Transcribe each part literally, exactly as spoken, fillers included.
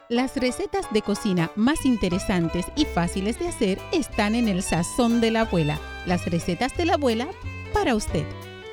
Las recetas de cocina más interesantes y fáciles de hacer están en el sazón de la abuela. Las recetas de la abuela para usted.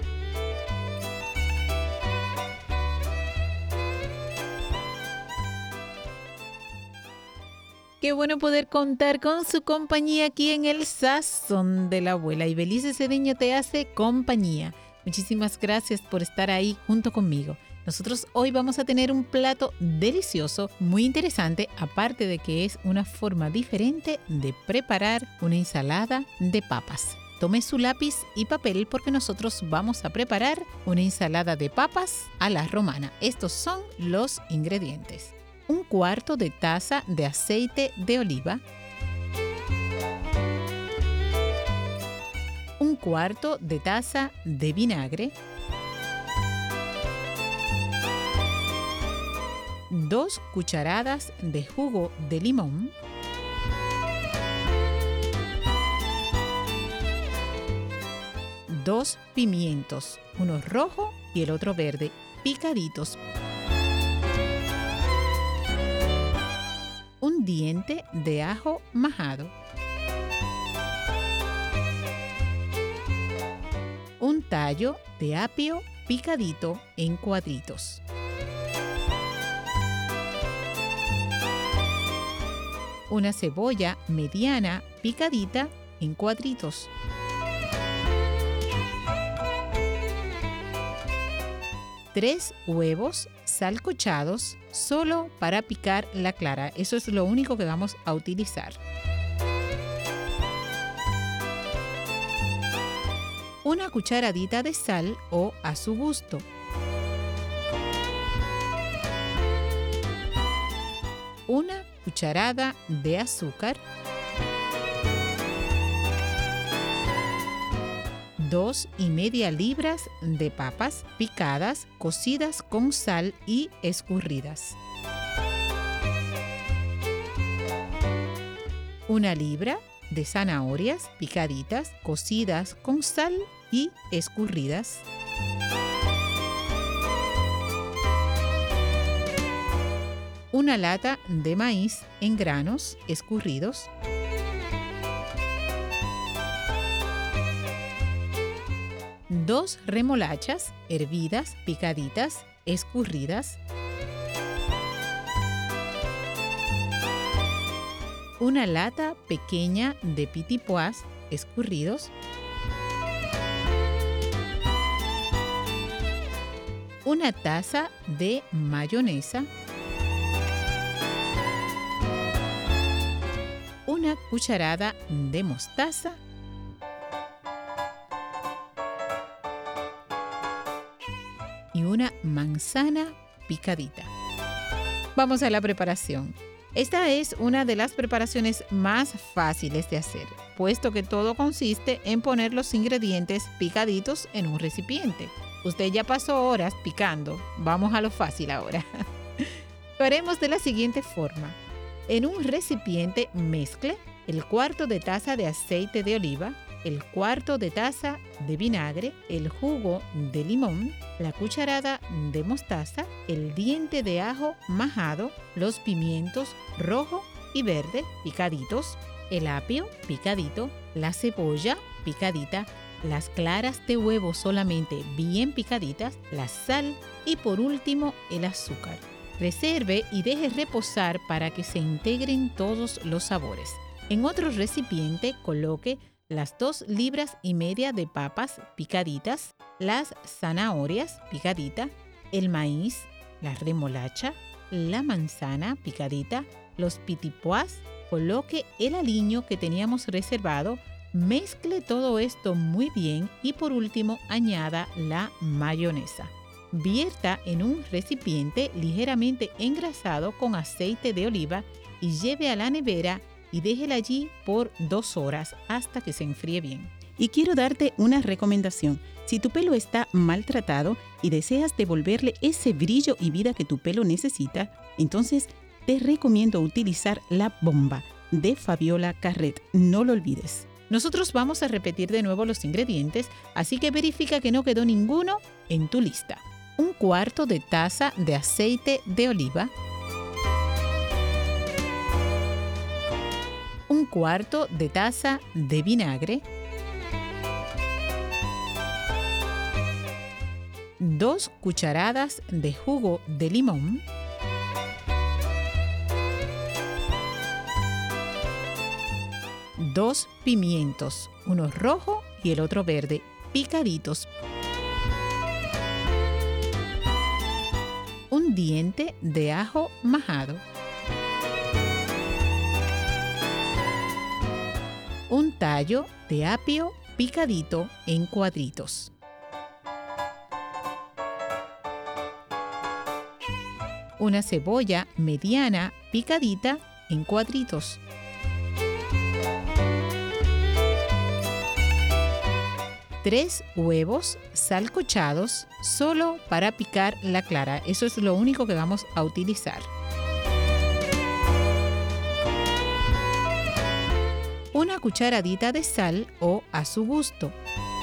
Qué bueno poder contar con su compañía aquí en el sazón de la abuela. Y Belice Cedeño te hace compañía. Muchísimas gracias por estar ahí junto conmigo. Nosotros hoy vamos a tener un plato delicioso, muy interesante, aparte de que es una forma diferente de preparar una ensalada de papas. Tome su lápiz y papel porque nosotros vamos a preparar una ensalada de papas a la romana. Estos son los ingredientes. Un cuarto de taza de aceite de oliva. Un cuarto de taza de vinagre. Dos cucharadas de jugo de limón, dos pimientos, uno rojo y el otro verde, picaditos, un diente de ajo majado, un tallo de apio picadito en cuadritos, una cebolla mediana picadita en cuadritos, tres huevos sancochados solo para picar la clara. Eso es lo único que vamos a utilizar. Una cucharadita de sal o a su gusto. Una cucharada de azúcar, dos y media libras de papas picadas, cocidas con sal y escurridas, una libra de zanahorias picaditas, cocidas con sal y escurridas, una lata de maíz en granos escurridos, dos remolachas hervidas, picaditas, escurridas, una lata pequeña de pitipoas escurridos, una taza de mayonesa, una cucharada de mostaza, y una manzana picadita. Vamos a la preparación. Esta es una de las preparaciones más fáciles de hacer, puesto que todo consiste en poner los ingredientes picaditos en un recipiente. Usted ya pasó horas picando. Vamos a lo fácil ahora. Lo haremos de la siguiente forma. En un recipiente mezcle el cuarto de taza de aceite de oliva, el cuarto de taza de vinagre, el jugo de limón, la cucharada de mostaza, el diente de ajo majado, los pimientos rojo y verde picaditos, el apio picadito, la cebolla picadita, las claras de huevo solamente bien picaditas, la sal y por último el azúcar. Reserve y deje reposar para que se integren todos los sabores. En otro recipiente coloque las dos libras y media de papas picaditas, las zanahorias picaditas, el maíz, la remolacha, la manzana picadita, los pitipoas, coloque el aliño que teníamos reservado, mezcle todo esto muy bien y por último añada la mayonesa. Vierta en un recipiente ligeramente engrasado con aceite de oliva y lleve a la nevera y déjela allí por dos horas hasta que se enfríe bien. Y quiero darte una recomendación. Si tu pelo está maltratado y deseas devolverle ese brillo y vida que tu pelo necesita, entonces te recomiendo utilizar la bomba de Fabiola Carret. No lo olvides. Nosotros vamos a repetir de nuevo los ingredientes, así que verifica que no quedó ninguno en tu lista. Un cuarto de taza de aceite de oliva, un cuarto de taza de vinagre, dos cucharadas de jugo de limón, dos pimientos, uno rojo y el otro verde, picaditos, un diente de ajo majado, un tallo de apio picadito en cuadritos, una cebolla mediana picadita en cuadritos, tres huevos sancochados solo para picar la clara. Eso es lo único que vamos a utilizar. Una cucharadita de sal o a su gusto.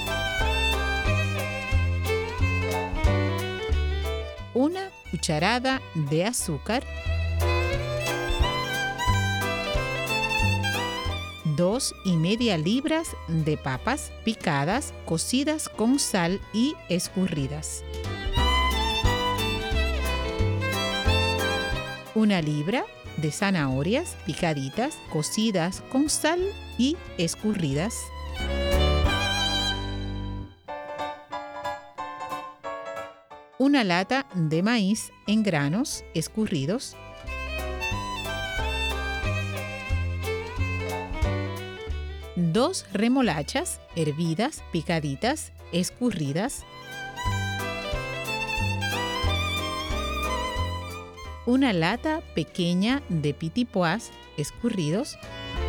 Una cucharada de azúcar. Dos y media libras de papas picadas, cocidas con sal y escurridas. Una libra de zanahorias picaditas, cocidas con sal y escurridas. Una lata de maíz en granos escurridos. Dos remolachas hervidas, picaditas, escurridas. Una lata pequeña de pitipoas escurridos.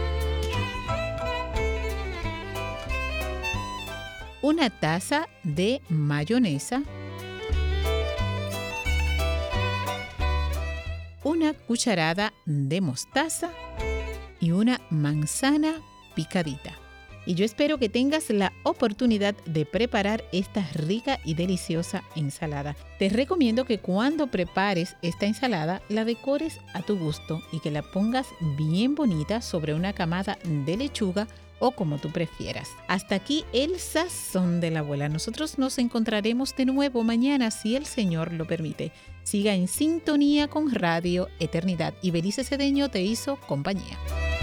Una taza de mayonesa. Una cucharada de mostaza y una manzana picadita. Y yo espero que tengas la oportunidad de preparar esta rica y deliciosa ensalada. Te recomiendo que cuando prepares esta ensalada la decores a tu gusto y que la pongas bien bonita sobre una camada de lechuga o como tú prefieras. Hasta aquí el sazón de la abuela. Nosotros nos encontraremos de nuevo mañana si el Señor lo permite. Siga en sintonía con Radio Eternidad y Belice Cedeño te hizo compañía.